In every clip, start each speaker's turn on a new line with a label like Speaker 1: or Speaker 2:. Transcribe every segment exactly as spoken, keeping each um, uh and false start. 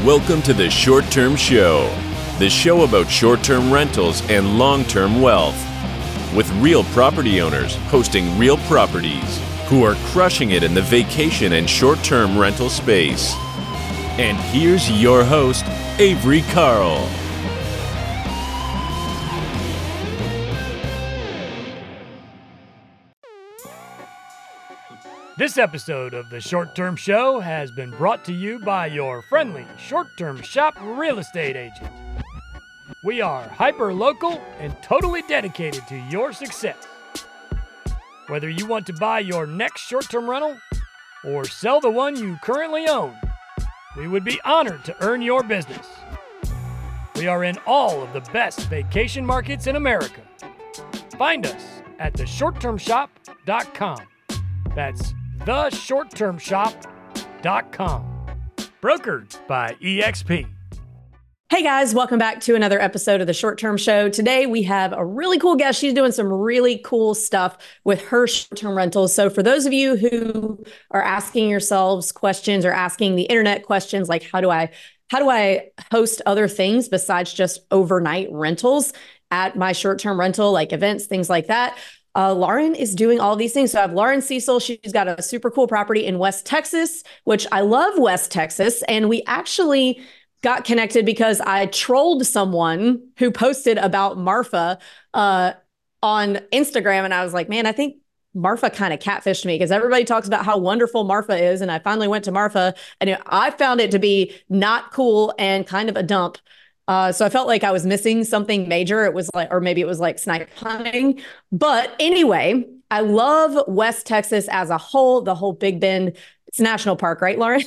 Speaker 1: Welcome to the Short Term Show, the show about short-term rentals and long-term wealth, with real property owners hosting real properties who are crushing it in the vacation and short-term rental space. And here's your host, Avery Carl.
Speaker 2: This episode of the Short Term Show has been brought to you by your friendly Short Term Shop real estate agent. We are hyper-local and totally dedicated to your success. Whether you want to buy your next short-term rental or sell the one you currently own, we would be honored to earn your business. We are in all of the best vacation markets in America. Find us at the short term shop dot com. That's the short term shop dot com. Brokered by E X P.
Speaker 3: Hey guys, welcome back to another episode of the Short Term Show. Today we have a really cool guest. She's doing some really cool stuff with her short-term rentals. So for those of you who are asking yourselves questions or asking the internet questions like how do I how do I host other things besides just overnight rentals at my short-term rental, like events, things like that? Uh, Lauren is doing all these things. So I have Lauren Cecil. She's got a super cool property in West Texas, which I love West Texas. And we actually got connected because I trolled someone who posted about Marfa uh, on Instagram. And I was like, man, I think Marfa kind of catfished me because everybody talks about how wonderful Marfa is. And I finally went to Marfa and it, I found it to be not cool and kind of a dump. Uh, so I felt like I was missing something major. It was like, or maybe it was like snipe hunting. But anyway, I love West Texas as a whole, the whole Big Bend. It's a national park, right, Lauren?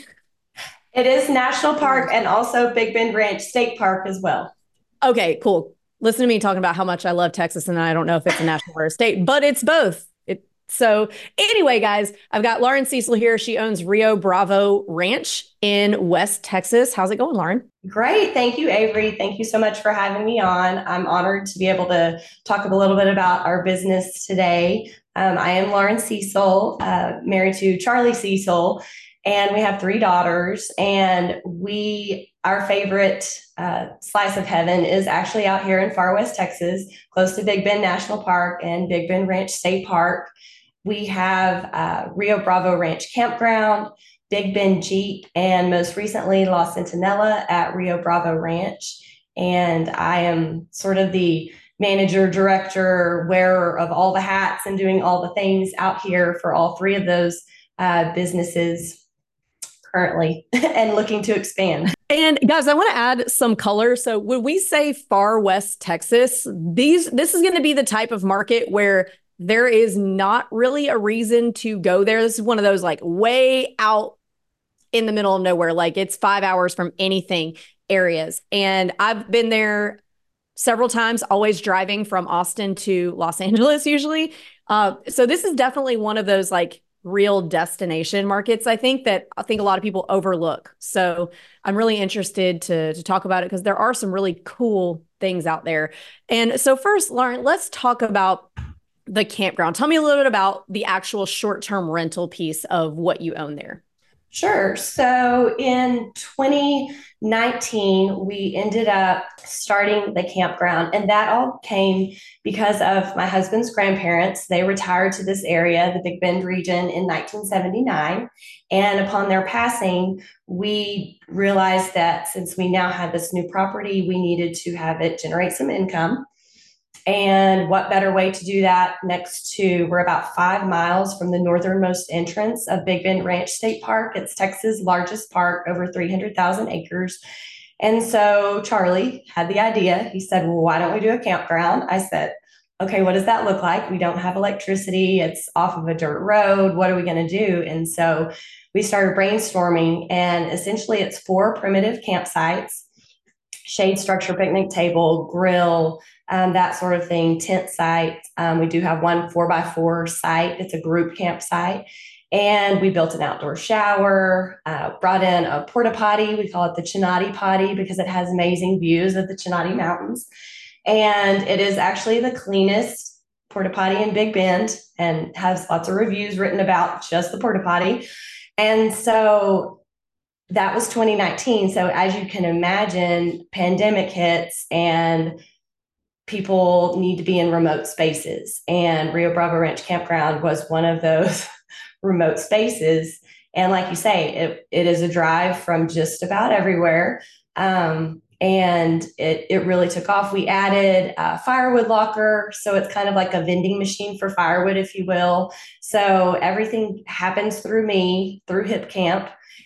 Speaker 4: It is National Park and also Big Bend Ranch State Park as well.
Speaker 3: Okay, cool. Listen to me talking about how much I love Texas, and I don't know if it's a national or a state, but it's both. It, so anyway, guys, I've got Lauren Cecil here. She owns Rio Bravo Ranch in West Texas. How's it going, Lauren?
Speaker 4: Great. Thank you, Avery. Thank you so much for having me on. I'm honored to be able to talk a little bit about our business today. Um, I am Lauren Cecil, uh, married to Charlie Cecil. And we have three daughters, and we, our favorite uh, slice of heaven is actually out here in far West Texas, close to Big Bend National Park and Big Bend Ranch State Park. We have uh, Rio Bravo Ranch Campground, Big Bend Jeep, and most recently La Centinela at Rio Bravo Ranch. And I am sort of the manager, director, wearer of all the hats and doing all the things out here for all three of those uh, businesses currently and looking to expand.
Speaker 3: And guys, I want to add some color. So when we say far West Texas, these this is going to be the type of market where there is not really a reason to go there. This is one of those like way out in the middle of nowhere, like it's five hours from anything areas. And I've been there several times, always driving from Austin to Los Angeles usually. Uh, so this is definitely one of those like real destination markets, I think, that I think a lot of people overlook. So I'm really interested to, to talk about it because there are some really cool things out there. And so first, Lauren, let's talk about the campground. Tell me a little bit about the actual short-term rental piece of what you own there.
Speaker 4: Sure. So in twenty nineteen, we ended up starting the campground, and that all came because of my husband's grandparents. They retired to this area, the Big Bend region, in nineteen seventy-nine. And upon their passing, we realized that since we now had this new property, we needed to have it generate some income. And what better way to do that next to, we're about five miles from the northernmost entrance of Big Bend Ranch State Park. It's Texas' largest park, over three hundred thousand acres. And so Charlie had the idea. He said, well, why don't we do a campground? I said, okay, what does that look like? We don't have electricity. It's off of a dirt road. What are we going to do? And so we started brainstorming, and essentially it's four primitive campsites, shade structure, picnic table, grill, um, that sort of thing, tent site. Um, we do have one four by four site. It's a group campsite. And we built an outdoor shower, uh, brought in a porta potty. We call it the Chinati Potty because it has amazing views of the Chinati Mountains. And it is actually the cleanest porta potty in Big Bend and has lots of reviews written about just the porta potty. And so that was twenty nineteen. So as you can imagine, pandemic hits and people need to be in remote spaces. And Rio Bravo Ranch Campground was one of those remote spaces. And like you say, it, it is a drive from just about everywhere. Um, and it, it really took off. We added a firewood locker. So it's kind of like a vending machine for firewood, if you will. So everything happens through me, through HipCamp.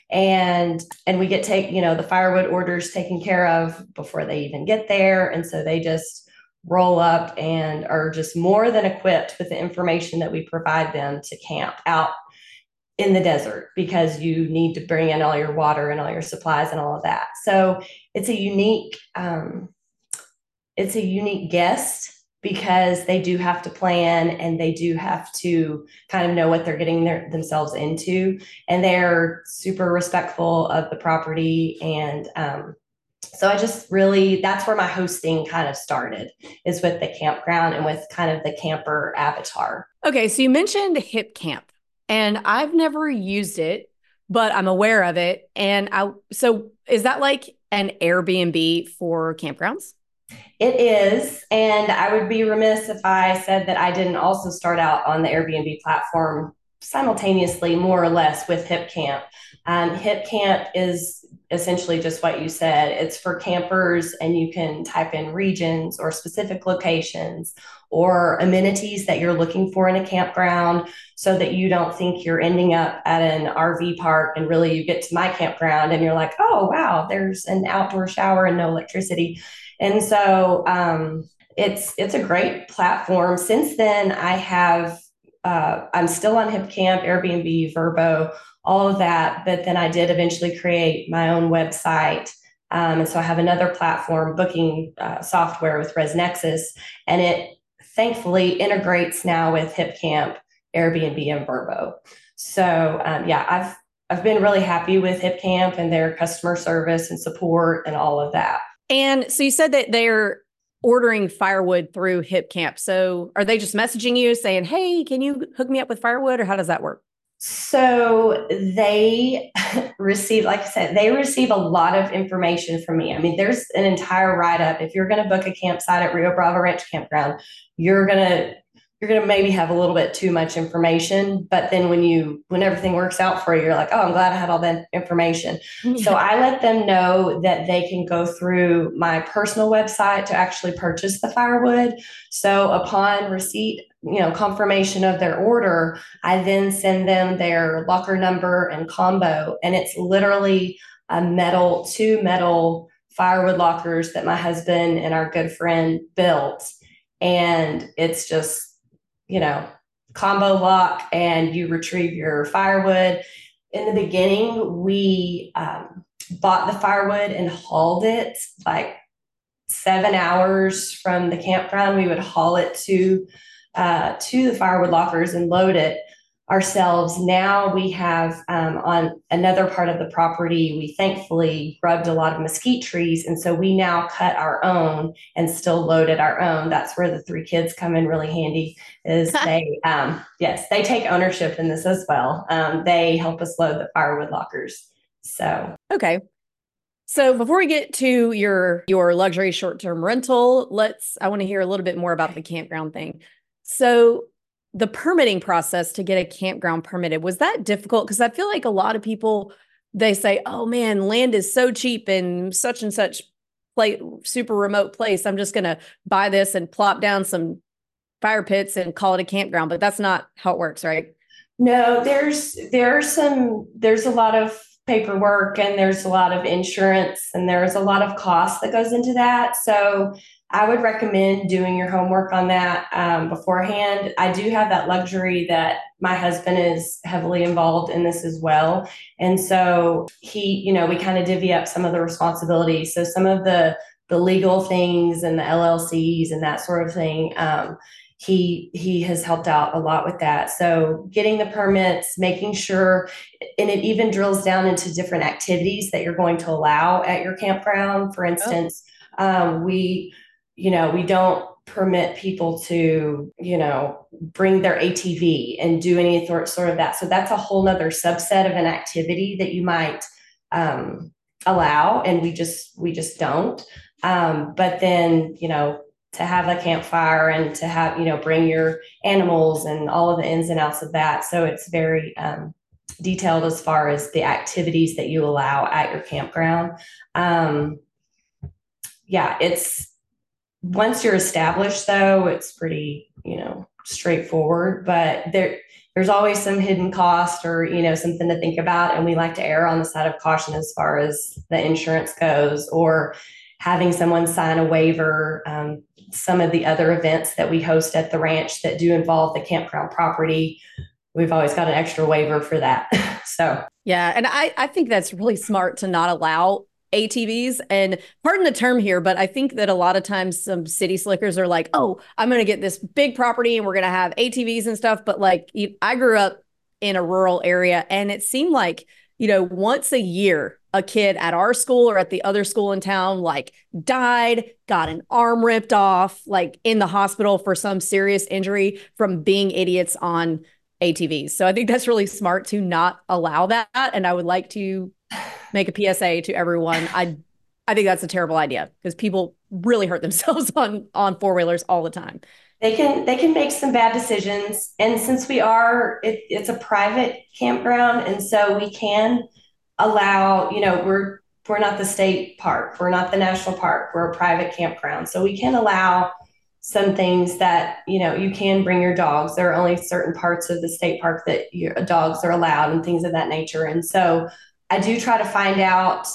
Speaker 4: And and we get take, you know, the firewood orders taken care of before they even get there. And so they just roll up and are just more than equipped with the information that we provide them to camp out in the desert, because you need to bring in all your water and all your supplies and all of that. So it's a unique, um, it's a unique guest, because they do have to plan and they do have to kind of know what they're getting their, themselves into. And they're super respectful of the property. And um, so I just really, that's where my hosting kind of started, is with the campground and with kind of the camper avatar.
Speaker 3: Okay, so you mentioned HipCamp, and I've never used it, but I'm aware of it. And I, so is that like an Airbnb for campgrounds?
Speaker 4: It is. And I would be remiss if I said that I didn't also start out on the Airbnb platform simultaneously, more or less, with HipCamp. Um, HipCamp is essentially just what you said. It's for campers, and you can type in regions or specific locations or amenities that you're looking for in a campground, so that you don't think you're ending up at an R V park and really you get to my campground and you're like, oh, wow, there's an outdoor shower and no electricity. And so um, it's it's a great platform. Since then, I have uh, I'm still on HipCamp, Airbnb, Vrbo, all of that. But then I did eventually create my own website. Um, and so I have another platform, booking uh, software with ResNexus, and it thankfully integrates now with HipCamp, Airbnb, and Vrbo. So um, yeah, I've I've been really happy with HipCamp and their customer service and support and all of that.
Speaker 3: And so you said that they're ordering firewood through HipCamp. So are they just messaging you saying, hey, can you hook me up with firewood, or how does that work?
Speaker 4: So they receive, like I said, they receive a lot of information from me. I mean, there's an entire write-up. If you're going to book a campsite at Rio Bravo Ranch Campground, you're going to you're going to maybe have a little bit too much information. But then when you, when everything works out for you, you're like, oh, I'm glad I had all that information. Yeah. So I let them know that they can go through my personal website to actually purchase the firewood. So upon receipt, you know, confirmation of their order, I then send them their locker number and combo. And it's literally a metal, two metal firewood lockers that my husband and our good friend built. And it's just, you know, combo lock, and you retrieve your firewood. In the beginning, we um, bought the firewood and hauled it like seven hours from the campground. We would haul it to uh, to the firewood lockers and load it ourselves. Now we have um, on another part of the property, we thankfully grubbed a lot of mesquite trees. And so we now cut our own and still loaded our own. That's where the three kids come in really handy, is they, um, yes, they take ownership in this as well. Um, they help us load the firewood lockers. So,
Speaker 3: okay. So before we get to your, your luxury short-term rental, let's, I want to hear a little bit more about the campground thing. So the permitting process to get a campground permitted, was that difficult? Because I feel like a lot of people, they say, oh man, land is so cheap in such and such place, super remote place. I'm just going to buy this and plop down some fire pits and call it a campground. But that's not how it works, right?
Speaker 4: No, there's, there's some, there's a lot of paperwork, and there's a lot of insurance, and there's a lot of cost that goes into that. So I would recommend doing your homework on that um, beforehand. I do have that luxury that my husband is heavily involved in this as well. And so he, you know, we kind of divvy up some of the responsibilities. So some of the, the legal things and the L L Cs and that sort of thing, um, he, he has helped out a lot with that. So getting the permits, making sure, and it even drills down into different activities that you're going to allow at your campground. For instance, oh. um, we, you know, we don't permit people to, you know, bring their A T V and do any sort of that. So that's a whole nother subset of an activity that you might um, allow, and we just we just don't. Um, but then, you know, to have a campfire and to have, you know, bring your animals and all of the ins and outs of that. So it's very um, detailed as far as the activities that you allow at your campground. Um, yeah, it's once you're established, though, it's pretty, you know, straightforward, but there there's always some hidden cost or, you know, something to think about. And we like to err on the side of caution as far as the insurance goes, or having someone sign a waiver. Um, some of the other events that we host at the ranch that do involve the campground property, we've always got an extra waiver for that. So,
Speaker 3: yeah. And I, I think that's really smart to not allow A T Vs. And pardon the term here, but I think that a lot of times some city slickers are like, oh, I'm going to get this big property and we're going to have A T Vs and stuff. But like, I grew up in a rural area, and it seemed like, you know, once a year, a kid at our school or at the other school in town, like died, got an arm ripped off, like in the hospital for some serious injury from being idiots on A T Vs. So I think that's really smart to not allow that. And I would like to make a P S A to everyone. I I think that's a terrible idea, because people really hurt themselves on on four-wheelers all the time.
Speaker 4: They can they can make some bad decisions. And since we are, it, it's a private campground, and so we can allow, you know, we're we're not the state park, we're not the national park, we're a private campground. So we can allow some things that, you know, you can bring your dogs. There are only certain parts of the state park that your dogs are allowed and things of that nature. And so I do try to find out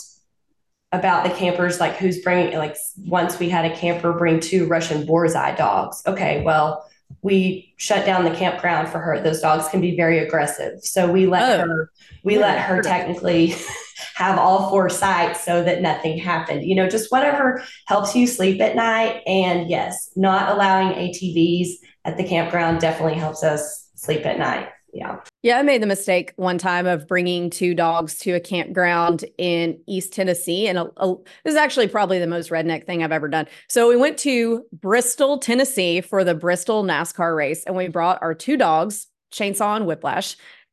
Speaker 4: about the campers, like who's bringing, like once we had a camper bring two Russian boar's eye dogs. Okay, well, we shut down the campground for her. Those dogs can be very aggressive. So we let oh. her, we yeah. let her technically have all four sites so that nothing happened, you know, just whatever helps you sleep at night. And yes, not allowing A T Vs at the campground definitely helps us sleep at night. Yeah.
Speaker 3: Yeah, I made the mistake one time of bringing two dogs to a campground in East Tennessee. And a, a, this is actually probably the most redneck thing I've ever done. So we went to Bristol, Tennessee for the Bristol NASCAR race. And we brought our two dogs, Chainsaw and Whiplash.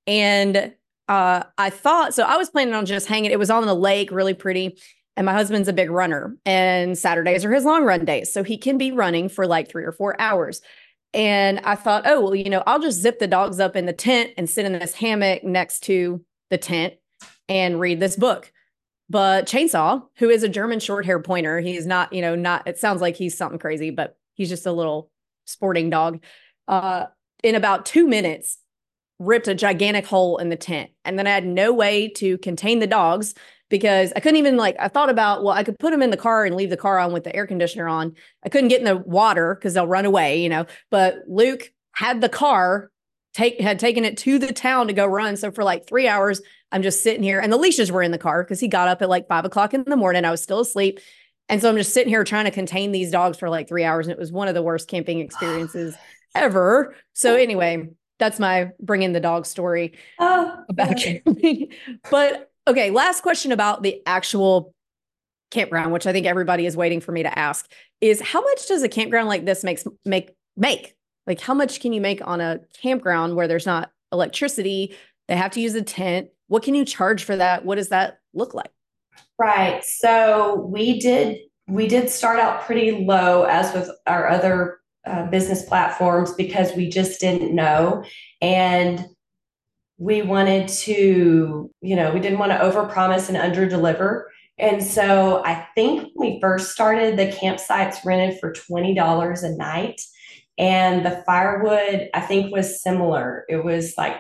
Speaker 3: And uh, I thought, so I was planning on just hanging. It was on the lake, really pretty. And my husband's a big runner. And Saturdays are his long run days. So he can be running for like three or four hours. And I thought, oh, well, you know, I'll just zip the dogs up in the tent and sit in this hammock next to the tent and read this book. But Chainsaw, who is a German short hair pointer, he's not, you know, not, it sounds like he's something crazy, but he's just a little sporting dog. Uh, in about two minutes, ripped a gigantic hole in the tent. And then I had no way to contain the dogs, because I couldn't even, like, I thought about, well, I could put them in the car and leave the car on with the air conditioner on. I couldn't get in the water because they'll run away, you know, but Luke had the car, take had taken it to the town to go run. So for like three hours, I'm just sitting here, and the leashes were in the car because he got up at like five o'clock in the morning. I was still asleep. And so I'm just sitting here trying to contain these dogs for like three hours. And it was one of the worst camping experiences ever. So anyway, that's my bringing the dog story oh, about camping. But okay, last question about the actual campground, which I think everybody is waiting for me to ask, is how much does a campground like this makes make make? Like, how much can you make on a campground where there's not electricity? They have to use a tent. What can you charge for that? What does that look like?
Speaker 4: Right. So we did we did start out pretty low, as with our other uh, business platforms, because we just didn't know. And we wanted to, you know, we didn't want to overpromise and underdeliver. And so I think when we first started, the campsites rented for twenty dollars a night. And the firewood, I think, was similar. It was like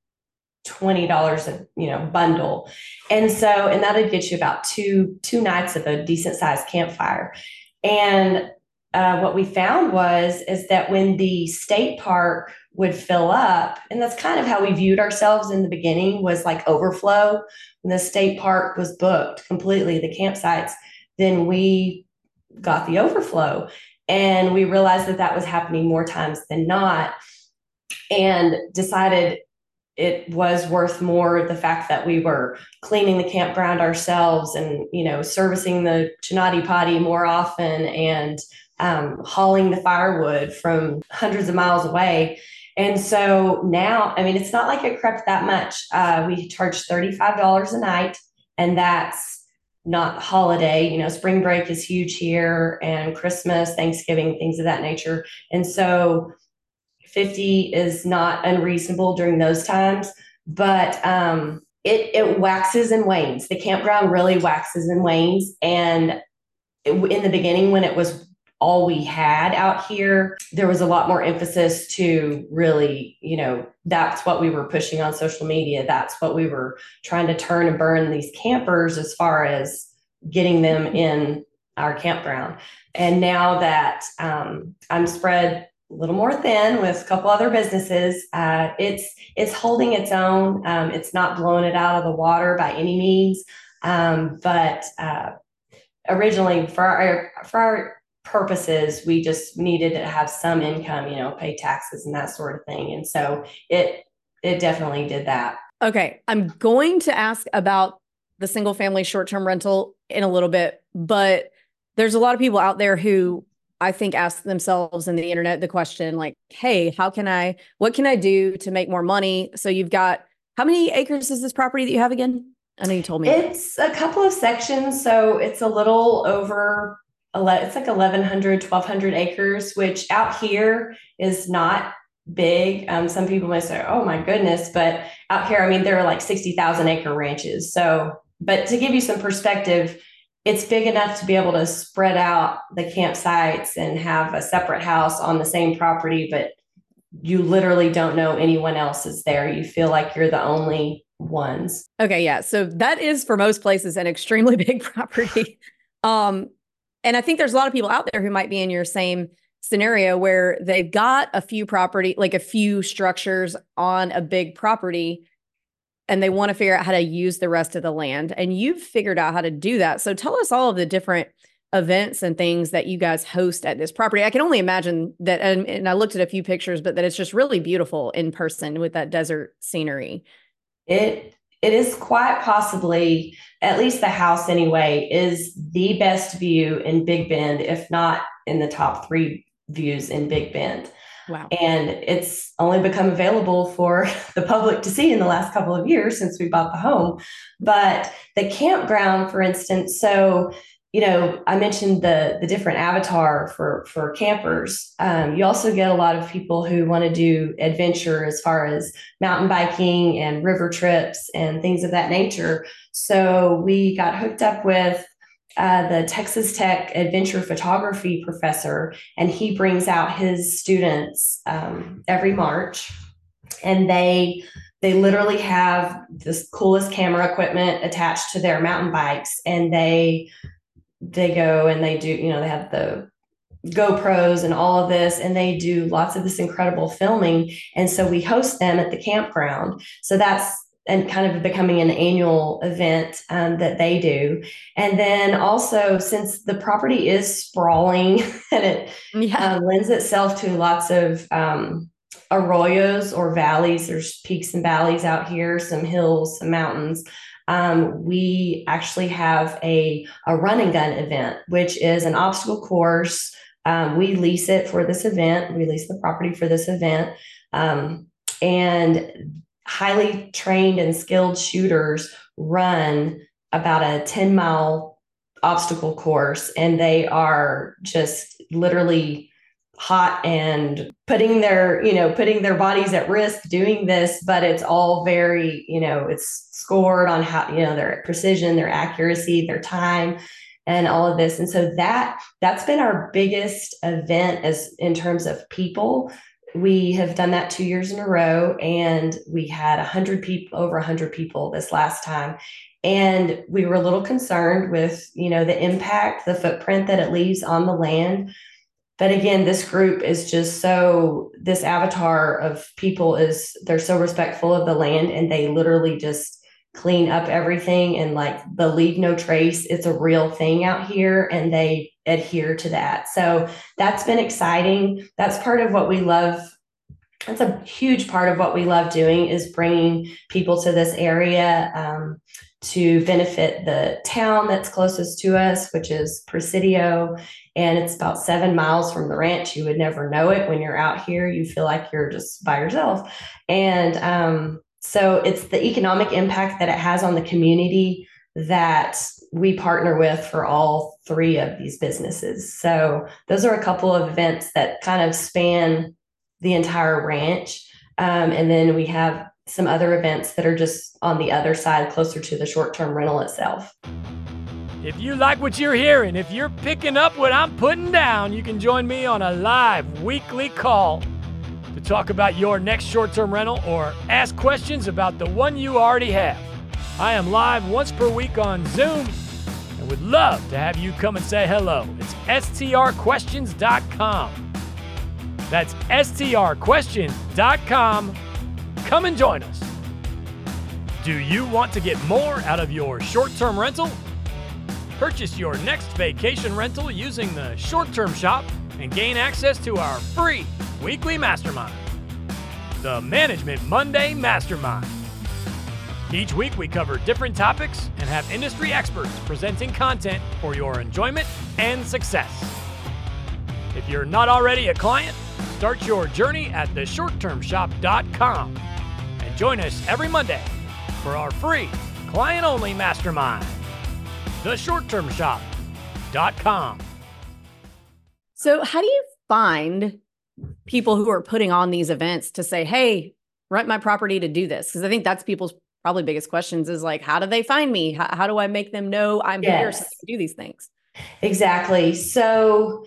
Speaker 4: twenty dollars a, you know, bundle. And so, and that'd get you about two, two nights of a decent sized campfire. And uh, what we found was, is that when the state park would fill up, and that's kind of how we viewed ourselves in the beginning, was like overflow. When the state park was booked completely, the campsites, then we got the overflow. And we realized that that was happening more times than not, and decided it was worth more the fact that we were cleaning the campground ourselves and, you know, servicing the Chinati potty more often, and um, hauling the firewood from hundreds of miles away. And so now, I mean, it's not like it crept that much. Uh, we charge thirty-five dollars a night, And that's not holiday, you know, spring break is huge here, and Christmas, Thanksgiving, things of that nature. And so fifty is not unreasonable during those times, but um, it, it waxes and wanes. The campground really waxes and wanes. And it, in the beginning, when it was all we had out here, there was a lot more emphasis to really, you know, that's what we were pushing on social media. That's what we were trying to turn and burn these campers as far as getting them in our campground. And now that um, I'm spread a little more thin with a couple other businesses, uh, it's it's holding its own. Um, it's not blowing it out of the water by any means. Um, but uh, originally, for our for our purposes, we just needed to have some income, you know, pay taxes and that sort of thing. And so it it definitely did that.
Speaker 3: Okay, I'm going to ask about the single family short-term rental in a little bit, but there's a lot of people out there who I think ask themselves in the internet the question like, hey, how can I, what can I do to make more money? So you've got, how many acres is this property that you have again? I know you told me.
Speaker 4: It's a couple of sections. So it's a little over, it's like eleven hundred, twelve hundred acres, which out here is not big. Um, some people may say, oh my goodness, but out here, I mean, there are like sixty thousand acre ranches. So, but to give you some perspective, it's big enough to be able to spread out the campsites and have a separate house on the same property, but you literally don't know anyone else is there. You feel like you're the only ones.
Speaker 3: Okay, yeah. So that is for most places an extremely big property. um, and I think there's a lot of people out there who might be in your same scenario where they've got a few property, like a few structures on a big property, and they want to figure out how to use the rest of the land. And you've figured out how to do that. So tell us all of the different events and things that you guys host at this property. I can only imagine that, and, and I looked at a few pictures, but that it's just really beautiful in person with that desert scenery.
Speaker 4: It it is quite possibly, at least the house anyway, is the best view in Big Bend, if not in the top three views in Big Bend.
Speaker 3: Wow.
Speaker 4: And it's only become available for the public to see in the last couple of years since we bought the home. But the campground, for instance, so, you know, I mentioned the, the different avatar for, for campers. Um, you also get a lot of people who want to do adventure as far as mountain biking and river trips and things of that nature. So we got hooked up with Uh, the Texas Tech adventure photography professor, and he brings out his students um, every March, and they they literally have this coolest camera equipment attached to their mountain bikes, and they they go and they do, you know, they have the GoPros and all of this, and they do lots of this incredible filming, and so we host them at the campground. So that's and kind of becoming an annual event um, that they do. And then also, since the property is sprawling and it yeah. uh, lends itself to lots of um, arroyos or valleys, there's peaks and valleys out here, some hills, some mountains. Um, we actually have a, a run and gun event, which is an obstacle course. Um, we lease it for this event. We lease the property for this event. Um, and highly trained and skilled shooters run about a ten mile obstacle course, and they are just literally hot and putting their, you know, putting their bodies at risk doing this, but it's all very, you know, it's scored on how, you know, their precision, their accuracy, their time, and all of this. And so that that's been our biggest event as in terms of people. We have done that two years in a row, and we had a hundred people, over a hundred people this last time. And we were a little concerned with, you know, the impact, the footprint that it leaves on the land. But again, this group is just so, this avatar of people is, they're so respectful of the land, and they literally just clean up everything and like the leave no trace. It's a real thing out here, and they adhere to that. So that's been exciting. That's part of what we love. That's a huge part of what we love doing, is bringing people to this area um, to benefit the town that's closest to us, which is Presidio. And it's about seven miles from the ranch. You would never know it when you're out here. You feel like you're just by yourself. And um, so it's the economic impact that it has on the community that we partner with for all three of these businesses. So those are a couple of events that kind of span the entire ranch. Um, and then we have some other events that are just on the other side, closer to the short-term rental itself.
Speaker 2: If you like what you're hearing, if you're picking up what I'm putting down, you can join me on a live weekly call to talk about your next short-term rental or ask questions about the one you already have. I am live once per week on Zoom and would love to have you come and say hello. It's S T R questions dot com. That's S T R questions dot com. Come and join us. Do you want to get more out of your short-term rental? Purchase your next vacation rental using the Short-Term Shop and gain access to our free weekly mastermind, the Management Monday Mastermind. Each week we cover different topics and have industry experts presenting content for your enjoyment and success. If you're not already a client, start your journey at the short term shop dot com and join us every Monday for our free client-only mastermind, the short term shop dot com.
Speaker 3: So how do you find people who are putting on these events to say, hey, rent my property to do this? Because I think that's people's probably biggest questions is like, how do they find me? How, how do I make them know I'm
Speaker 4: Yes.
Speaker 3: here so I can do these things?
Speaker 4: Exactly. So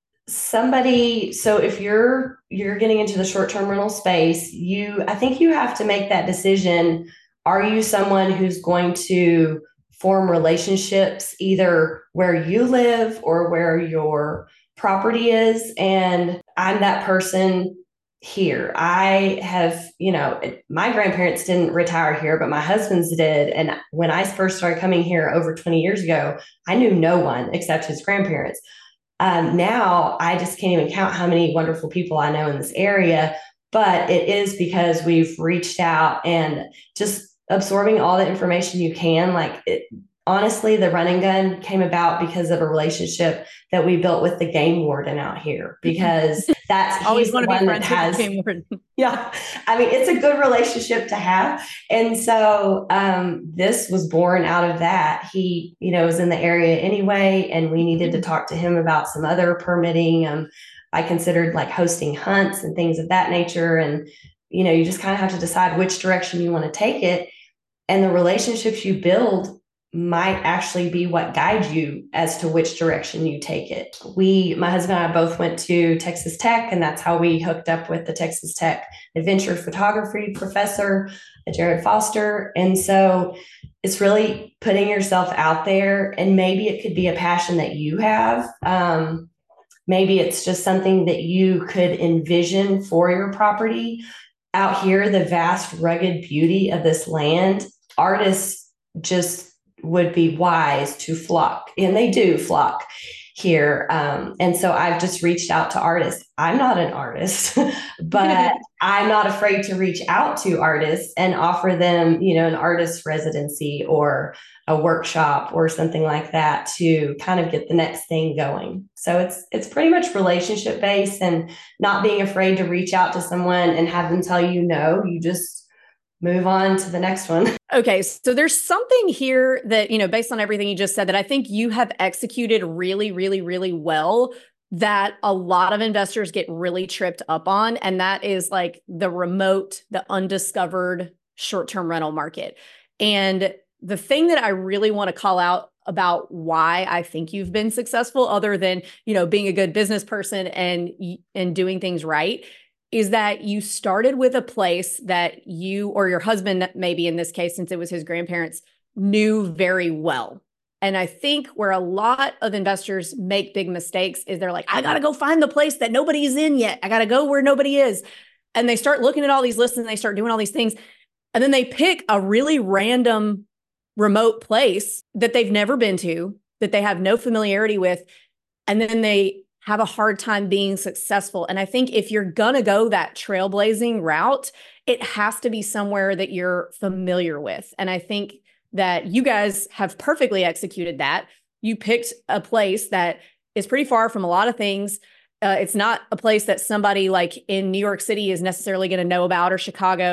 Speaker 4: somebody, so if you're you're getting into the short-term rental space, you I think you have to make that decision. Are you someone who's going to form relationships either where you live or where your property is? And I'm that person here. I have, you know, my grandparents didn't retire here, but my husband's did. And when I first started coming here over twenty years ago, I knew no one except his grandparents. Um, now I just can't even count how many wonderful people I know in this area, but it is because we've reached out and just absorbing all the information you can. Like it, honestly, the Run and Gun came about because of a relationship that we built with the game warden out here, because that's
Speaker 3: Always
Speaker 4: he's
Speaker 3: want
Speaker 4: the
Speaker 3: to be
Speaker 4: one that
Speaker 3: friends with
Speaker 4: has,
Speaker 3: the game warden.
Speaker 4: yeah. I mean, it's a good relationship to have. And so um, this was born out of that. He, you know, was in the area anyway, and we needed to talk to him about some other permitting. Um, I considered like hosting hunts and things of that nature. And, you know, you just kind of have to decide which direction you want to take it. And the relationships you build might actually be what guides you as to which direction you take it. We, my husband and I both went to Texas Tech, and that's how we hooked up with the Texas Tech adventure photography professor, Jared Foster. And so it's really putting yourself out there, and maybe it could be a passion that you have. Um, maybe it's just something that you could envision for your property. Out here, the vast, rugged beauty of this land, artists just would be wise to flock, and they do flock here. Um, and so I've just reached out to artists. I'm not an artist, but I'm not afraid to reach out to artists and offer them, you know, an artist residency or a workshop or something like that to kind of get the next thing going. So it's, it's pretty much relationship based, and not being afraid to reach out to someone and have them tell you no. You just move on to the next one.
Speaker 3: Okay. So there's something here that, you know, based on everything you just said, that I think you have executed really, really, really well, that a lot of investors get really tripped up on. And that is like the remote, the undiscovered short-term rental market. And the thing that I really want to call out about why I think you've been successful, other than, you know, being a good business person and, and doing things right, is that you started with a place that you, or your husband, maybe in this case, since it was his grandparents, knew very well. And I think where a lot of investors make big mistakes is they're like, I got to go find the place that nobody's in yet. I got to go where nobody is. And they start looking at all these lists and they start doing all these things. And then they pick a really random remote place that they've never been to, that they have no familiarity with. And then they have a hard time being successful. And I think if you're going to go that trailblazing route, it has to be somewhere that you're familiar with. And I think that you guys have perfectly executed that. You picked a place that is pretty far from a lot of things. Uh, it's not a place that somebody like in New York City is necessarily going to know about, or Chicago.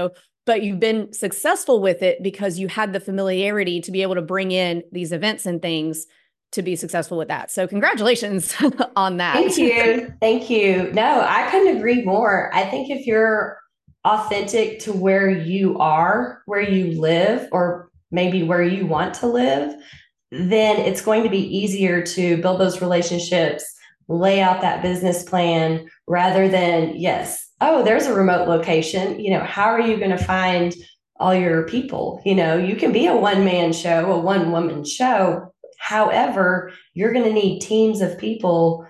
Speaker 3: but you've been successful with it because you had the familiarity to be able to bring in these events and things to be successful with that. So congratulations on that.
Speaker 4: Thank you. Thank you. No, I couldn't agree more. I think if you're authentic to where you are, where you live, or maybe where you want to live, then it's going to be easier to build those relationships, lay out that business plan rather than, yes, oh, there's a remote location. You know, how are you going to find all your people? You know, you can be a one-man show, a one-woman show. However, you're going to need teams of people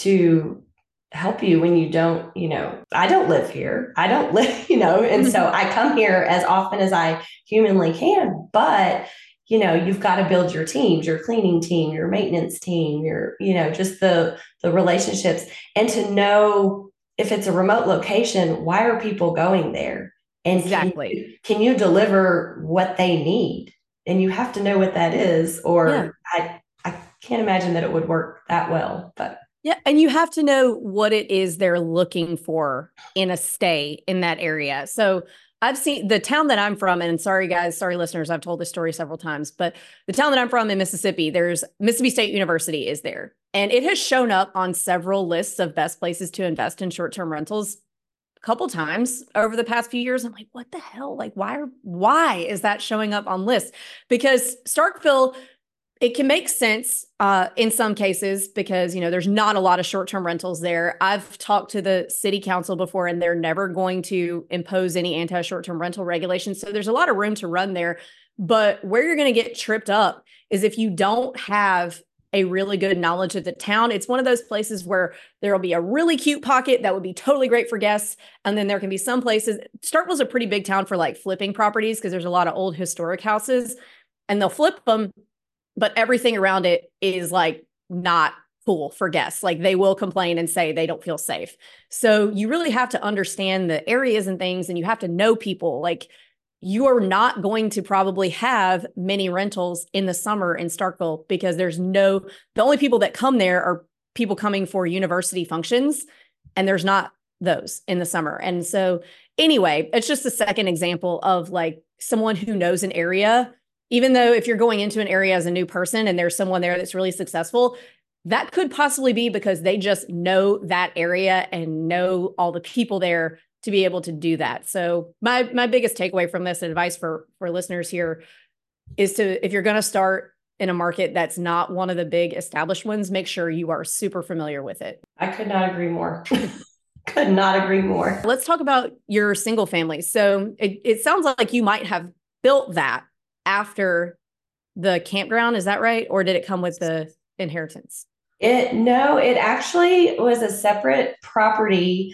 Speaker 4: to help you when you don't, you know, I don't live here. I don't live, you know, and so I come here as often as I humanly can. But, you know, you've got to build your teams, your cleaning team, your maintenance team, your, you know, just the the relationships, and to know if it's a remote location, why are people going there? And
Speaker 3: exactly.
Speaker 4: Can you, can you deliver what they need? And you have to know what that is, or yeah. I, I can't imagine that it would work that well, but.
Speaker 3: Yeah. And you have to know what it is they're looking for in a stay in that area. So I've seen the town that I'm from, and sorry guys, sorry listeners, I've told this story several times, but the town that I'm from in Mississippi, there's Mississippi State University is there. And it has shown up on several lists of best places to invest in short-term rentals a couple times over the past few years. I'm like, what the hell? Like, why, are, why is that showing up on lists? Because Starkville, it can make sense uh, in some cases because, you know, there's not a lot of short-term rentals there. I've talked to the city council before, and they're never going to impose any anti-short-term rental regulations. So there's a lot of room to run there. But where you're going to get tripped up is if you don't have a really good knowledge of the town. It's one of those places where there will be a really cute pocket that would be totally great for guests. And then there can be some places. Starkville's a pretty big town for like flipping properties because there's a lot of old historic houses and they'll flip them. But everything around it is like not cool for guests. Like they will complain and say they don't feel safe. So you really have to understand the areas and things, and you have to know people. Like you are not going to probably have many rentals in the summer in Starkville because there's no, the only people that come there are people coming for university functions, and there's not those in the summer. And so anyway, it's just a second example of like someone who knows an area. Even though if you're going into an area as a new person and there's someone there that's really successful, that could possibly be because they just know that area and know all the people there to be able to do that. So my my biggest takeaway from this advice for, for listeners here is to, if you're going to start in a market that's not one of the big established ones, make sure you are super familiar with it.
Speaker 4: I could not agree more. Could not agree more.
Speaker 3: Let's talk about your single family. So it, it sounds like you might have built that after the campground. Is that right? Or did it come with the inheritance?
Speaker 4: It no, it actually was a separate property.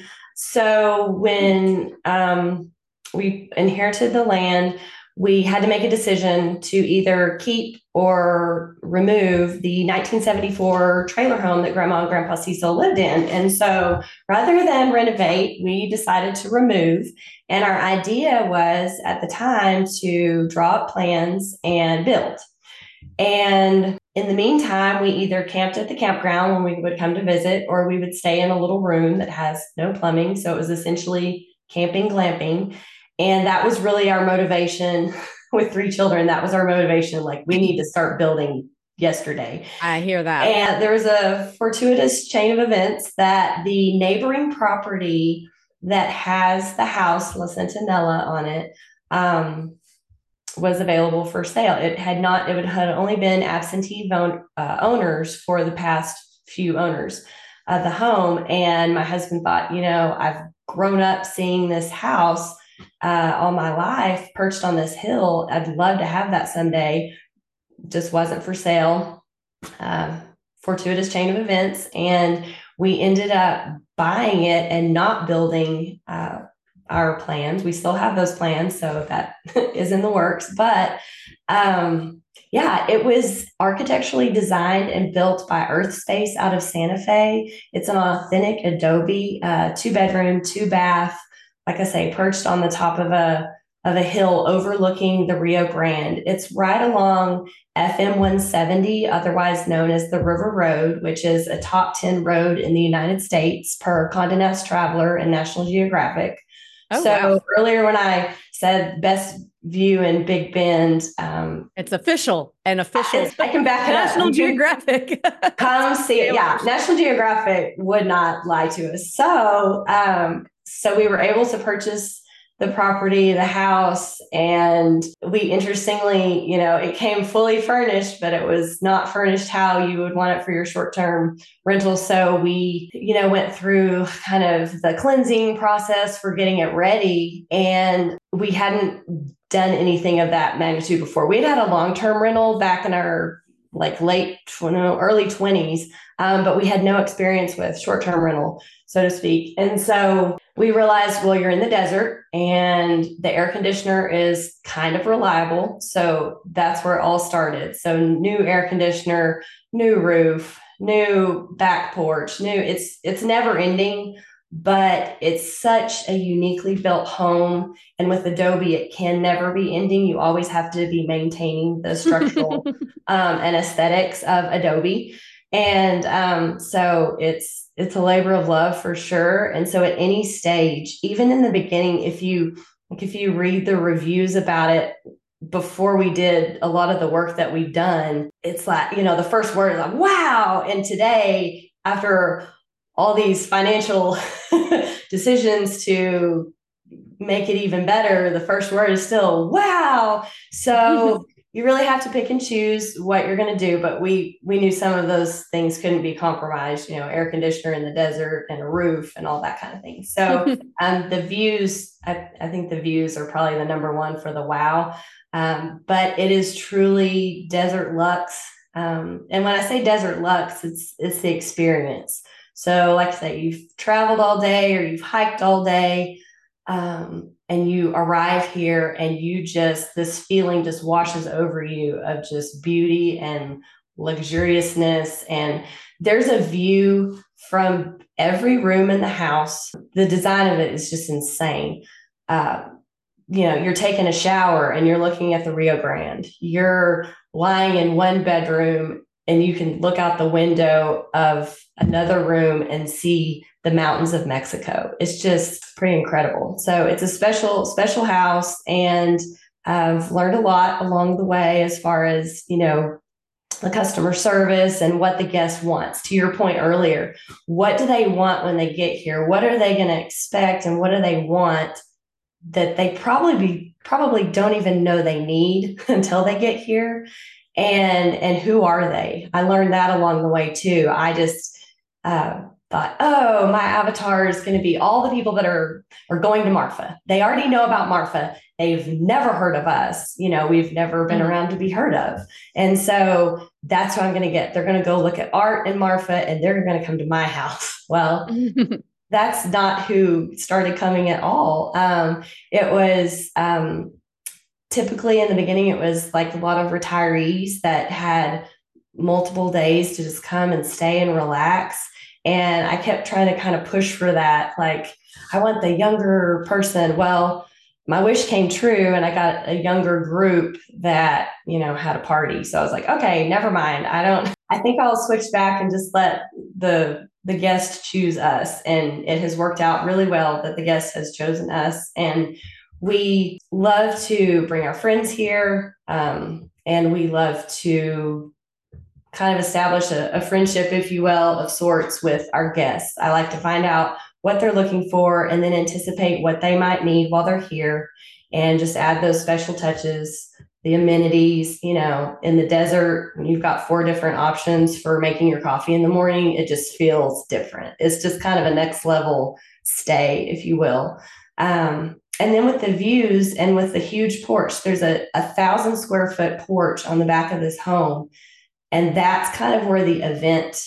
Speaker 4: So when um, we inherited the land, we had to make a decision to either keep or remove the nineteen seventy-four trailer home that Grandma and Grandpa Cecil lived in. And so rather than renovate, we decided to remove. And our idea was at the time to draw up plans and build. And in the meantime, we either camped at the campground when we would come to visit, or we would stay in a little room that has no plumbing. So it was essentially camping, glamping. And that was really our motivation with three children. That was our motivation. Like, we need to start building yesterday.
Speaker 3: I hear that.
Speaker 4: And there was a fortuitous chain of events that the neighboring property that has the house La Centinela on it um, was available for sale. It had not, it had only been absentee own, uh, owners for the past few owners of the home. And my husband thought, you know, I've grown up seeing this house uh, all my life perched on this hill. I'd love to have that someday. Just wasn't for sale. Um, fortuitous chain of events. And we ended up buying it and not building uh, our plans. We still have those plans, so that is in the works. But um, yeah, it was architecturally designed and built by Earthspace out of Santa Fe. It's an authentic adobe, uh, two bedroom, two bath, like I say, perched on the top of a of a hill overlooking the Rio Grande. It's right along F M one seventy, otherwise known as the River Road, which is a top ten road in the United States per Condé Nast Traveler and National Geographic. Oh, so wow. Earlier when I said best view in Big Bend. Um,
Speaker 3: it's official and official.
Speaker 4: I, I can back it
Speaker 3: National
Speaker 4: up.
Speaker 3: Geographic.
Speaker 4: Come see it. Yeah. National Geographic would not lie to us. So, um, so we were able to purchase the property, the house, and we interestingly, you know, it came fully furnished, but it was not furnished how you would want it for your short-term rental. So we, you know, went through kind of the cleansing process for getting it ready, and we hadn't done anything of that magnitude before. We'd had a long-term rental back in our like late, no, early twenties, um, but we had no experience with short-term rental, so to speak. And so we realized, well, you're in the desert and the air conditioner is kind of reliable. So that's where it all started. So new air conditioner, new roof, new back porch, new, it's, it's never ending, but it's such a uniquely built home. And with Adobe, it can never be ending. You always have to be maintaining the structural um, and aesthetics of Adobe. And um, so it's, it's a labor of love for sure. And so at any stage, even in the beginning, if you, like if you read the reviews about it before we did a lot of the work that we've done, it's like, you know, the first word is like, wow. And today, after all these financial decisions to make it even better, the first word is still, wow. So you really have to pick and choose what you're going to do. But we, we knew some of those things couldn't be compromised, you know, air conditioner in the desert and a roof and all that kind of thing. So um, the views, I, I think the views are probably the number one for the wow. Um, but it is truly desert luxe. Um, and when I say desert luxe, it's, it's the experience. So like I say, you've traveled all day or you've hiked all day, um, and you arrive here and you just, this feeling just washes over you of just beauty and luxuriousness. And there's a view from every room in the house. The design of it is just insane. Uh, you know, you're taking a shower and you're looking at the Rio Grande. You're lying in one bedroom and you can look out the window of another room and see the mountains of Mexico. It's just pretty incredible. So it's a special, special house. And I've learned a lot along the way as far as, you know, the customer service and what the guest wants. To your point earlier, what do they want when they get here? What are they going to expect? And what do they want that they probably be, probably don't even know they need until they get here? And, and who are they? I learned that along the way too. I just uh, thought, oh, my avatar is going to be all the people that are, are going to Marfa. They already know about Marfa. They've never heard of us. You know, we've never been mm-hmm. around to be heard of. And so that's who I'm going to get. They're going to go look at art in Marfa and they're going to come to my house. Well, that's not who started coming at all. Um, it was, um, typically in the beginning, it was like a lot of retirees that had multiple days to just come and stay and relax. And I kept trying to kind of push for that. Like, I want the younger person. Well, my wish came true and I got a younger group that, you know, had a party. So I was like, okay, never mind. I don't, I think I'll switch back and just let the, the guest choose us. And it has worked out really well that the guest has chosen us. And we love to bring our friends here. Um, and we love to kind of establish a, a friendship, if you will, of sorts with our guests. I like to find out what they're looking for and then anticipate what they might need while they're here and just add those special touches, the amenities. You know, in the desert, you've got four different options for making your coffee in the morning. It just feels different. It's just kind of a next level stay, if you will. Um, and then with the views and with the huge porch, there's a, a thousand square foot porch on the back of this home. And that's kind of where the event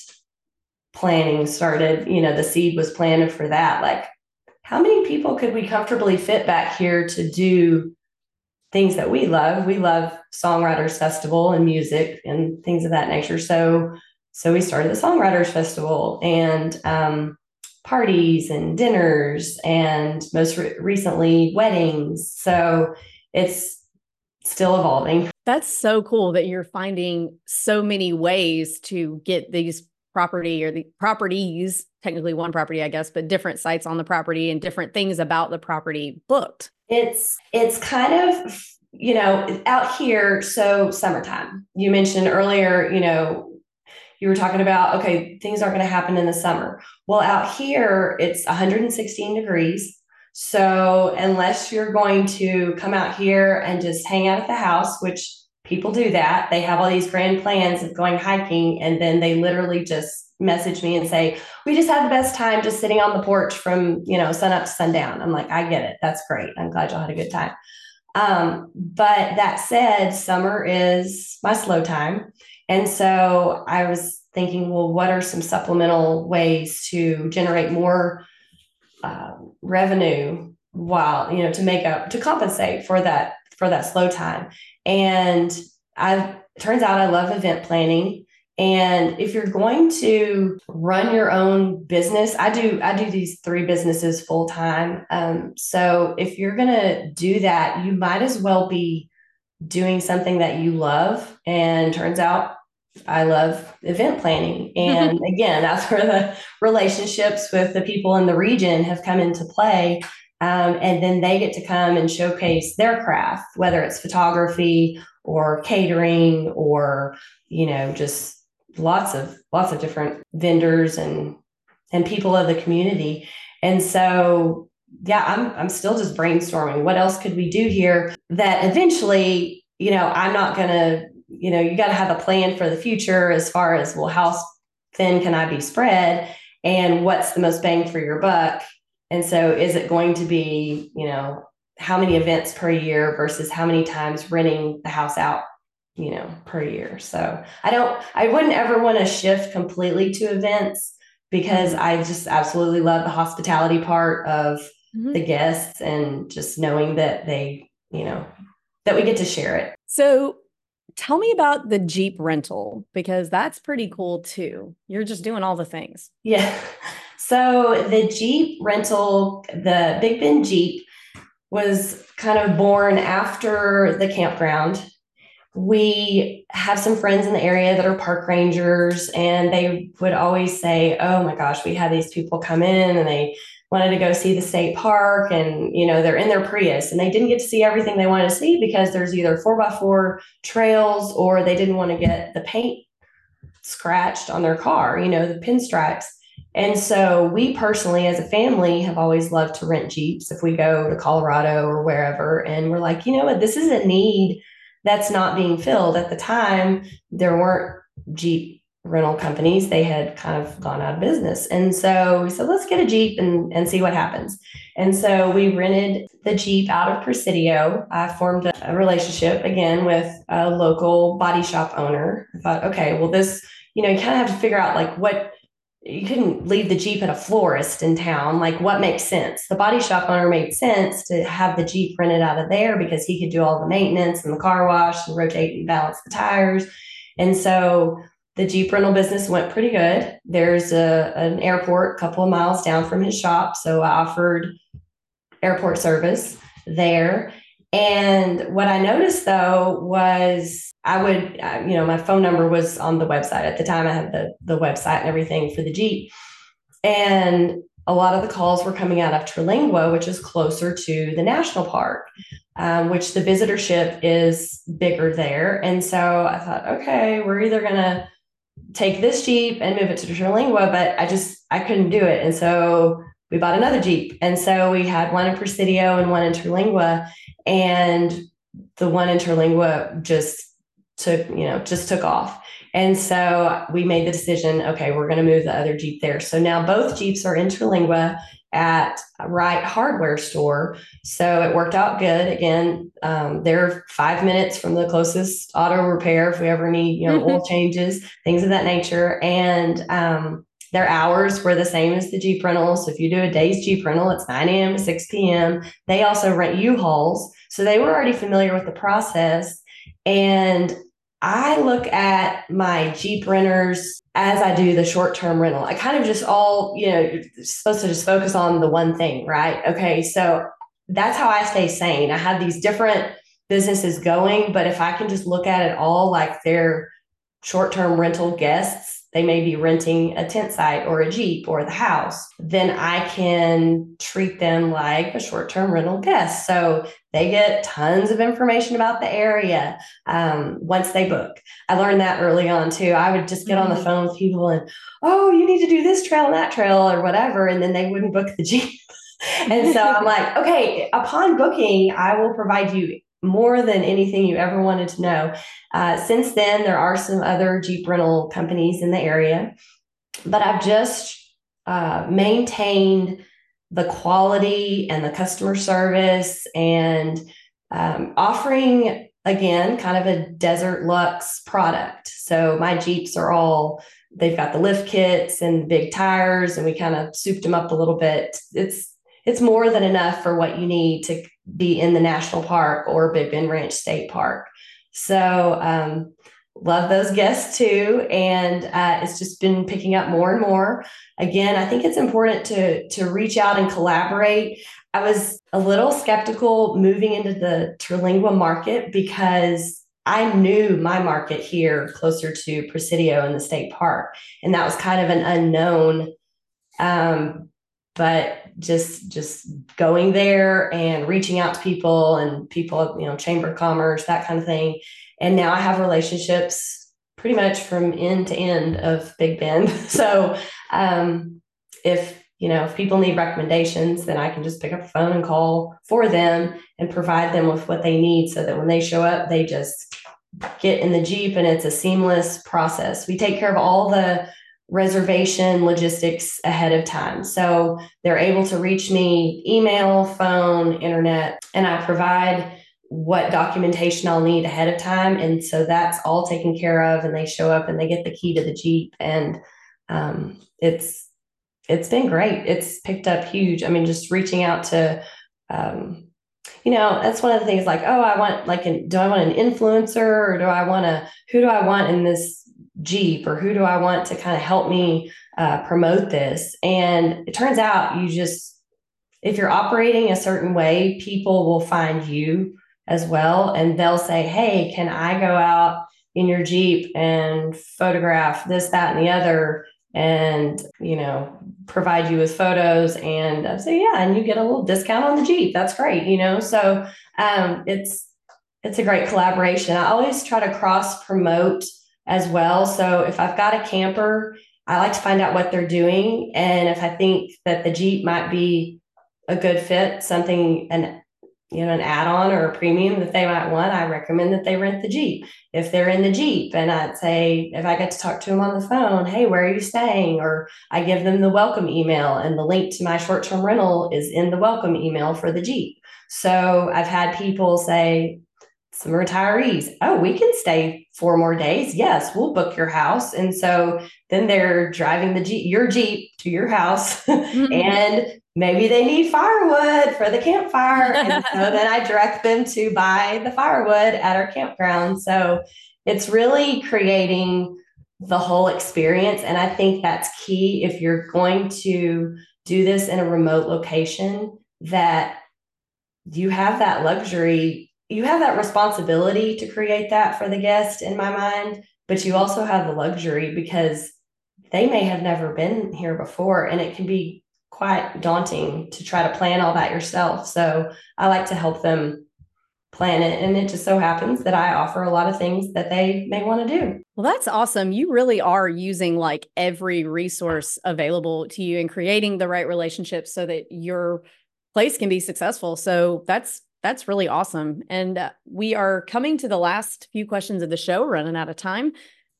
Speaker 4: planning started. You know, the seed was planted for that. Like, how many people could we comfortably fit back here to do things that we love? We love Songwriters Festival and music and things of that nature. So, so we started the Songwriters Festival and um, parties and dinners and most re- recently weddings. So it's still evolving.
Speaker 3: That's so cool that you're finding so many ways to get these property or the properties, technically one property, I guess, but different sites on the property and different things about the property booked.
Speaker 4: It's it's kind of, you know, out here. So summertime, you mentioned earlier, you know, you were talking about, okay, things aren't going to happen in the summer. Well, out here, it's one hundred sixteen degrees. So unless you're going to come out here and just hang out at the house, which people do that, they have all these grand plans of going hiking, and then they literally just message me and say, we just had the best time just sitting on the porch from, you know, sun up to sundown. I'm like, I get it. That's great. I'm glad y'all had a good time. Um, but that said, summer is my slow time. And so I was thinking, well, what are some supplemental ways to generate more uh, revenue while, you know, to make up, to compensate for that, for that slow time. And I, turns out I love event planning. And if you're going to run your own business, I do, I do these three businesses full time. Um, so if you're going to do that, you might as well be doing something that you love. And turns out I love event planning. And again, that's where the relationships with the people in the region have come into play. Um, and then they get to come and showcase their craft, whether it's photography or catering or, you know, just lots of lots of different vendors and and people of the community. And so, yeah, I'm I'm still just brainstorming. What else could we do here that eventually, you know, I'm not going to, you know, you got to have a plan for the future as far as, well, how thin can I be spread and what's the most bang for your buck? And so is it going to be, you know, how many events per year versus how many times renting the house out, you know, per year? So I don't, I wouldn't ever want to shift completely to events because I just absolutely love the hospitality part of mm-hmm. the guests and just knowing that they, you know, that we get to share it.
Speaker 3: So tell me about the Jeep rental, because that's pretty cool too. You're just doing all the things.
Speaker 4: Yeah. So the Jeep rental, the Big Bend Jeep, was kind of born after the campground. We have some friends in the area that are park rangers, and they would always say, oh my gosh, we had these people come in and they wanted to go see the state park, and, you know, they're in their Prius and they didn't get to see everything they wanted to see because there's either four by four trails or they didn't want to get the paint scratched on their car, you know, the pinstripes. And so we personally, as a family, have always loved to rent Jeeps if we go to Colorado or wherever. And we're like, you know what, this is a need that's not being filled. At the time, there weren't Jeep rental companies. They had kind of gone out of business. And so we said, let's get a Jeep and, and see what happens. And so we rented the Jeep out of Presidio. I formed a, a relationship again with a local body shop owner. I thought, okay, well, this, you know, you kind of have to figure out like what, you couldn't leave the Jeep at a florist in town. Like, what makes sense? The body shop owner made sense to have the Jeep rented out of there because he could do all the maintenance and the car wash and rotate and balance the tires. And so the Jeep rental business went pretty good. There's a, an airport a couple of miles down from his shop. So I offered airport service there. And what I noticed, though, was I would, uh, you know, my phone number was on the website. At the time, I had the, the website and everything for the Jeep. And a lot of the calls were coming out of Terlingua, which is closer to the national park, um, which the visitorship is bigger there. And so I thought, okay, we're either going to take this Jeep and move it to Terlingua, but I just, I couldn't do it. And so we bought another Jeep. And so we had one in Presidio and one in Terlingua. And the one in Terlingua just took, you know, just took off. And so we made the decision, okay, we're going to move the other Jeep there. So now both Jeeps are in Terlingua at Wright Hardware Store. So it worked out good. Again, um, they're five minutes from the closest auto repair if we ever need, you know, oil changes, things of that nature. And um, their hours were the same as the Jeep rental. So if you do a day's Jeep rental, it's nine a.m. to six p.m. They also rent U-Hauls. So they were already familiar with the process. And I look at my Jeep renters as I do the short-term rental. I kind of just all, you know, you're supposed to just focus on the one thing, right? Okay, so that's how I stay sane. I have these different businesses going, but if I can just look at it all like they're short-term rental guests, they may be renting a tent site or a Jeep or the house, then I can treat them like a short-term rental guest. So they get tons of information about the area um, once they book. I learned that early on too. I would just get on the phone with people and, oh, you need to do this trail and that trail or whatever. And then they wouldn't book the Jeep. And so I'm like, okay, upon booking, I will provide you more than anything you ever wanted to know. Uh, since then, there are some other Jeep rental companies in the area, but I've just uh, maintained the quality and the customer service and um, offering, again, kind of a desert luxe product. So my Jeeps are all, they've got the lift kits and big tires, and we kind of souped them up a little bit. It's It's more than enough for what you need to be in the national park or Big Bend Ranch State Park. So um, love those guests too. And uh, it's just been picking up more and more. Again, I think it's important to, to reach out and collaborate. I was a little skeptical moving into the Terlingua market because I knew my market here closer to Presidio in the state park. And that was kind of an unknown. Um, but just just going there and reaching out to people and people, you know, Chamber of Commerce, that kind of thing. And now I have relationships pretty much from end to end of Big Bend. So um, if, you know, if people need recommendations, then I can just pick up the phone and call for them and provide them with what they need so that when they show up, they just get in the Jeep and it's a seamless process. We take care of all the reservation logistics ahead of time. So they're able to reach me, email, phone, internet, and I provide what documentation I'll need ahead of time. And so that's all taken care of, and they show up and they get the key to the Jeep. And um, it's, it's been great. It's picked up huge. I mean, just reaching out to, um, you know, that's one of the things like, oh, I want like, an, do I want an influencer or do I want to, who do I want in this Jeep, or who do I want to kind of help me uh, promote this? And it turns out you just, if you're operating a certain way, people will find you as well. And they'll say, hey, can I go out in your Jeep and photograph this, that, and the other, and, you know, provide you with photos? And I say, yeah, and you get a little discount on the Jeep. That's great. You know, so um, it's, it's a great collaboration. I always try to cross promote as well. So if I've got a camper, I like to find out what they're doing. And if I think that the Jeep might be a good fit, something, an, you know, an add-on or a premium that they might want, I recommend that they rent the Jeep. If they're in the Jeep, and I'd say, if I get to talk to them on the phone, hey, where are you staying? Or I give them the welcome email, and the link to my short-term rental is in the welcome email for the Jeep. So I've had people say, some retirees, oh, we can stay four more days. Yes, we'll book your house. And so then they're driving the Jeep, your Jeep to your house, mm-hmm. and maybe they need firewood for the campfire. And so then I direct them to buy the firewood at our campground. So it's really creating the whole experience. And I think that's key if you're going to do this in a remote location, that you have that luxury. You have that responsibility to create that for the guest in my mind, but you also have the luxury because they may have never been here before, and it can be quite daunting to try to plan all that yourself. So I like to help them plan it. And it just so happens that I offer a lot of things that they may want to do.
Speaker 3: Well, that's awesome. You really are using like every resource available to you and creating the right relationships so that your place can be successful. So that's That's really awesome. And uh, we are coming to the last few questions of the show, running out of time.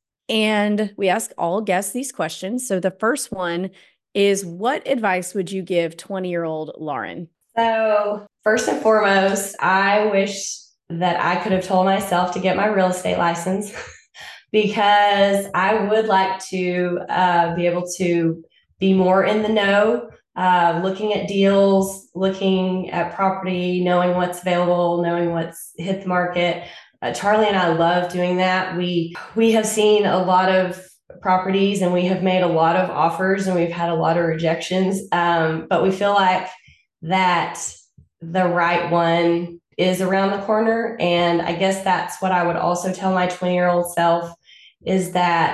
Speaker 3: And we ask all guests these questions. So the first one is, what advice would you give twenty-year-old Lauren?
Speaker 4: So first and foremost, I wish that I could have told myself to get my real estate license because I would like to uh, be able to be more in the know. Uh, looking at deals, looking at property, knowing what's available, knowing what's hit the market. Uh, Charlie and I love doing that. We we have seen a lot of properties and we have made a lot of offers and we've had a lot of rejections. Um, but we feel like that the right one is around the corner. And I guess that's what I would also tell my twenty-year-old self, is that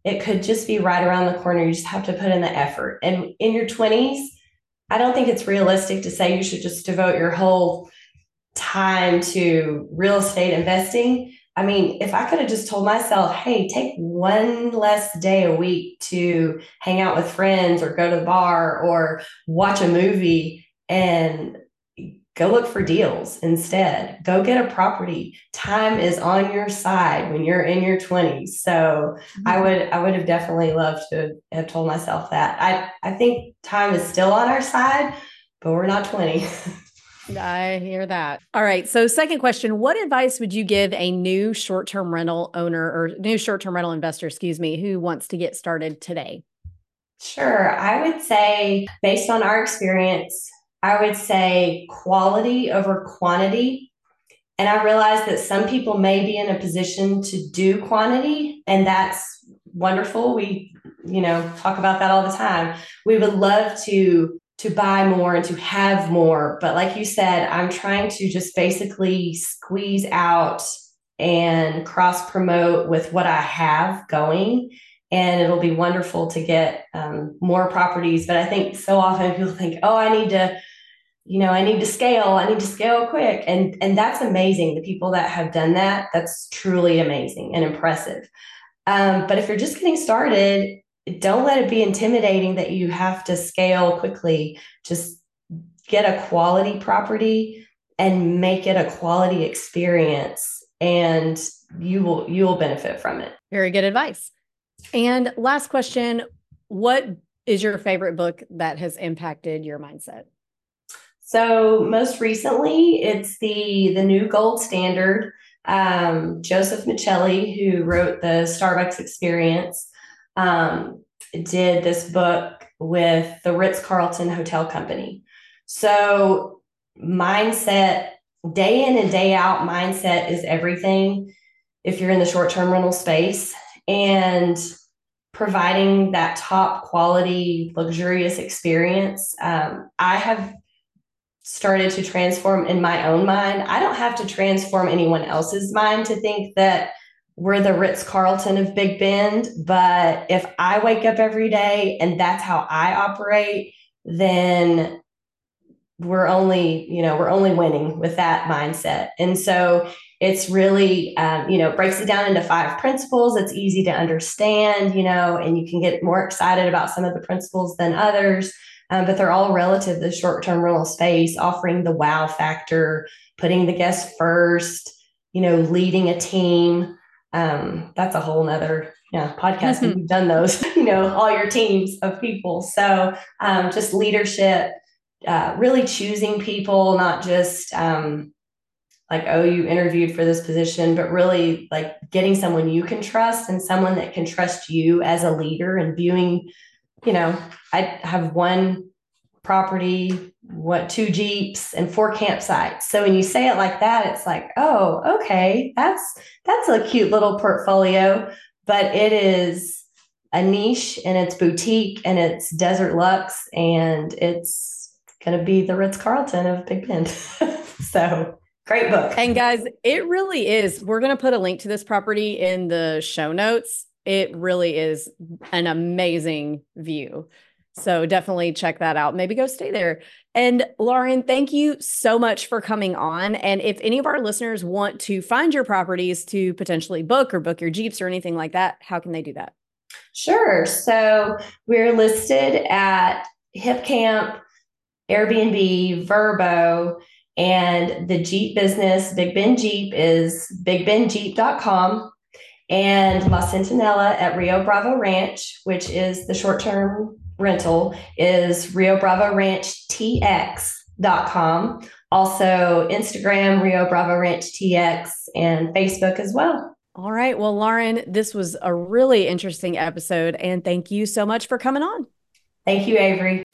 Speaker 4: it could just be right around the corner. You just have to put in the effort. And in your twenties, I don't think it's realistic to say you should just devote your whole time to real estate investing. I mean, if I could have just told myself, hey, take one less day a week to hang out with friends or go to the bar or watch a movie and go look for deals instead, go get a property. Time is on your side when you're in your twenties. So mm-hmm. I would, I would have definitely loved to have told myself that. I, I think time is still on our side, but we're not twenty.
Speaker 3: I hear that. All right. So second question, what advice would you give a new short-term rental owner or new short-term rental investor, excuse me, who wants to get started today?
Speaker 4: Sure. I would say, based on our experience, I would say quality over quantity. And I realize that some people may be in a position to do quantity, and that's wonderful. We, you know, talk about that all the time. We would love to to buy more and to have more. But like you said, I'm trying to just basically squeeze out and cross promote with what I have going. And it'll be wonderful to get um, more properties. But I think so often people think, oh, I need to, you know, I need to scale. I need to scale quick. And, and that's amazing. The people that have done that, that's truly amazing and impressive. Um, but if you're just getting started, don't let it be intimidating that you have to scale quickly. Just get a quality property and make it a quality experience, and you will, you will benefit from it.
Speaker 3: Very good advice. And last question, what is your favorite book that has impacted your mindset?
Speaker 4: So most recently, it's the, the New Gold Standard. Um, Joseph Michelli, who wrote the Starbucks Experience, um, did this book with the Ritz-Carlton Hotel Company. So mindset, day in and day out, mindset is everything if you're in the short-term rental space. And providing that top quality, luxurious experience, um, I have started to transform in my own mind. I don't have to transform anyone else's mind to think that we're the Ritz-Carlton of Big Bend. But if I wake up every day and that's how I operate, then we're only, you know, we're only winning with that mindset. And so it's really, um, you know, breaks it down into five principles. It's easy to understand, you know, and you can get more excited about some of the principles than others. Um, but they're all relative to the short-term rental space, offering the wow factor, putting the guest first, you know, leading a team. Um, that's a whole nother yeah, podcast. Mm-hmm. And you've done those, you know, all your teams of people. So um, just leadership, uh, really choosing people, not just um, like, oh, you interviewed for this position, but really like getting someone you can trust and someone that can trust you as a leader, and viewing, you know, I have one property, what, two Jeeps and four campsites. So when you say it like that, it's like, oh, okay, that's, that's a cute little portfolio, but it is a niche and it's boutique and it's desert luxe and it's going to be the Ritz-Carlton of Big Bend. So great book.
Speaker 3: And guys, it really is. We're going to put a link to this property in the show notes. It really is an amazing view. So definitely check that out. Maybe go stay there. And Lauren, thank you so much for coming on. And if any of our listeners want to find your properties to potentially book or book your Jeeps or anything like that, how can they do that?
Speaker 4: Sure. So we're listed at HipCamp, Airbnb, Vrbo, and the Jeep business, Big Bend Jeep, is big bend jeep dot com. And La Centinela at Rio Bravo Ranch, which is the short-term rental, is rio bravo ranch t x dot com. Also Instagram, Rio Bravo Ranch T X, and Facebook as well.
Speaker 3: All right. Well, Lauren, this was a really interesting episode, and thank you so much for coming on.
Speaker 4: Thank you, Avery.